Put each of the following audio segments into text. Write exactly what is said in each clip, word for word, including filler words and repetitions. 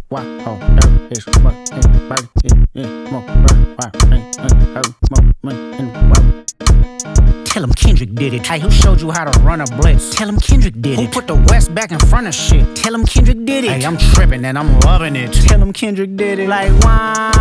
Why? Oh, there is what anybody in more right? More money in the world. Tell him Kendrick did it. Hey, who showed you how to run a blitz? Tell him Kendrick did it. Who put the West back in front of shit? Tell him Kendrick did it. Hey, I'm tripping and I'm loving it. Tell him Kendrick did it. Like, wow.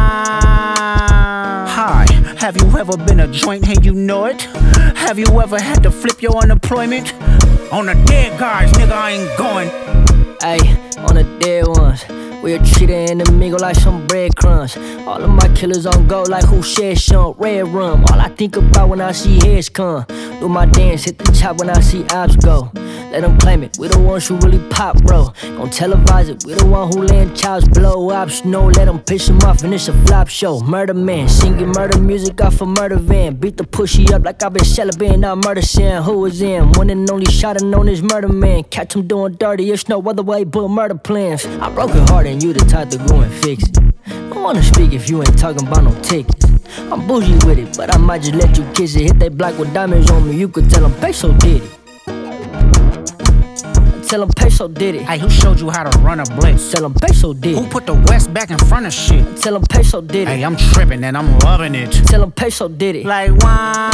Hi, have you ever been a joint and you know it? Have you ever had to flip your unemployment? On the dead guys, nigga, I ain't going. Ayy, on the dead ones. We'll treat an enemigo like some breadcrumbs. All of my killers on go like who shed Sean Red Rum. All I think about when I see heads come. Do my dance, hit the chop when I see ops go. Let them claim it, we the ones who really pop, bro. Don't televise it, we the one who land chops, blow ops. No, let them piss them off and it's a flop show. Murder man, singing murder music off a murder van. Beat the pushy up like I've been celebrating out murder sin. Who was in? One and only shot and known as murder man. Catch him doing dirty, it's no other way but murder plans. I broke it hard and you the type to go and fix it. Don't wanna speak if you ain't talking about no tickets. I'm bougie with it, but I might just let you kiss it. Hit they block with diamonds on me, you could tell them Peso did it. Tell them Peso did it. Hey, who showed you how to run a blitz? Tell them Peso did it. Who put the West back in front of shit? Tell them Peso did it. Hey, I'm tripping and I'm loving it. Tell them Peso did it. Like, wow.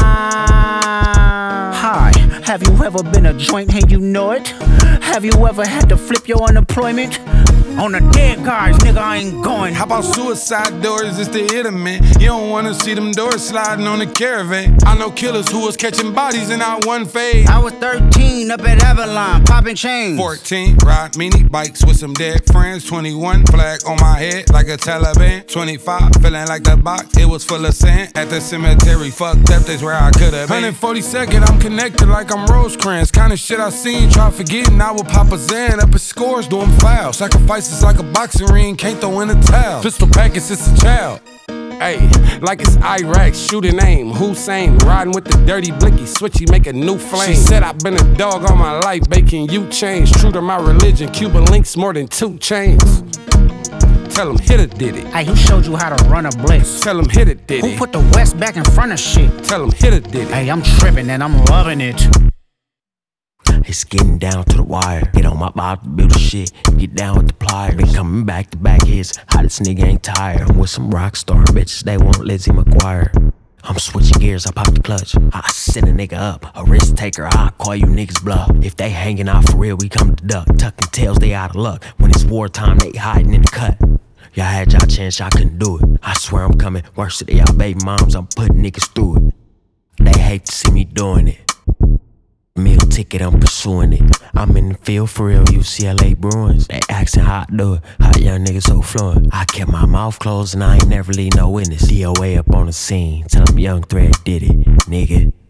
Hi, have you ever been a joint and you know it? Have you ever had to flip your unemployment? On the dead guys, nigga, I ain't going. How about suicide doors? It's the hit 'em, man. You don't wanna see them doors sliding on the caravan. I know killers who was catching bodies in our one fade. I was thirteen up at Avalon, popping chains. fourteen, ride mini bikes with some dead friends. twenty-one, flag on my head like a Taliban. twenty-five, feeling like the box, it was full of sand. At the cemetery, fucked up, that's where I could've been. one forty-second, I'm connected like I'm Rosecrans. Kinda shit I seen, try forgetting I would pop a Zan. Up at scores, doing fouls. Sacrifice it's like a boxing ring, can't throw in a towel. Pistol package since a child. Ayy, like it's Iraq, shooting aim. Hussein, riding with the dirty blicky, switchy, make a new flame. She said I've been a dog all my life, baking you change. True to my religion, Cuban links more than two chains. Tell him Hitter did it. Hey, who showed you how to run a blitz? Tell him Hitter did it. Who put the West back in front of shit? Tell him Hitter did it. Hey, I'm tripping and I'm loving it. It's getting down to the wire. Get on my body, build the shit. Get down with the pliers. Been coming back to back hits. Hottest nigga ain't tired. I'm with some rock star bitches. They want Lizzie McGuire. I'm switching gears, I pop the clutch. I set a nigga up, a risk taker. I call you niggas bluff. If they hanging out for real, we come to duck. Tucking tails, they out of luck. When it's wartime, they hiding in the cut. Y'all had y'all chance, y'all couldn't do it. I swear I'm coming. Worse to y'all baby moms, I'm putting niggas through it. They hate to see me doing it. Meal ticket, I'm pursuing it. I'm in the field for real, U C L A Bruins. They asking how I do it, how young niggas so fluent. I kept my mouth closed and I ain't never leave no witness. D O A up on the scene, tell them Young Thread did it, nigga.